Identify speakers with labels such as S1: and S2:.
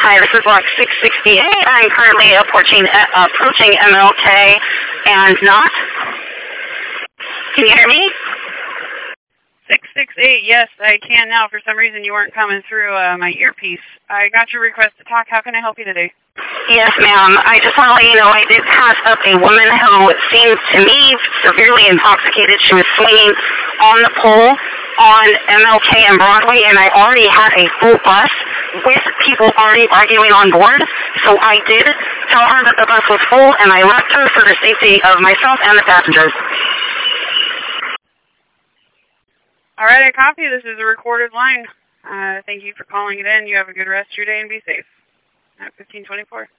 S1: Hi, this is Block 668. I'm currently approaching MLK and not. Can you hear me?
S2: 668, yes, I can now. For some reason, you weren't coming through my earpiece. I got your request to talk. How can I help you today?
S1: Yes, ma'am. I just want to let you know I did pass up a woman who seemed to me severely intoxicated. She was swinging on the pole on MLK and Broadway, and I already had a full bus with people already arguing on board. So I did tell her that the bus was full, and I left her for the safety of myself and the passengers.
S2: All right, I copy. This is a recorded line. Thank you for calling it in. You have a good rest of your day and be safe. At 1524.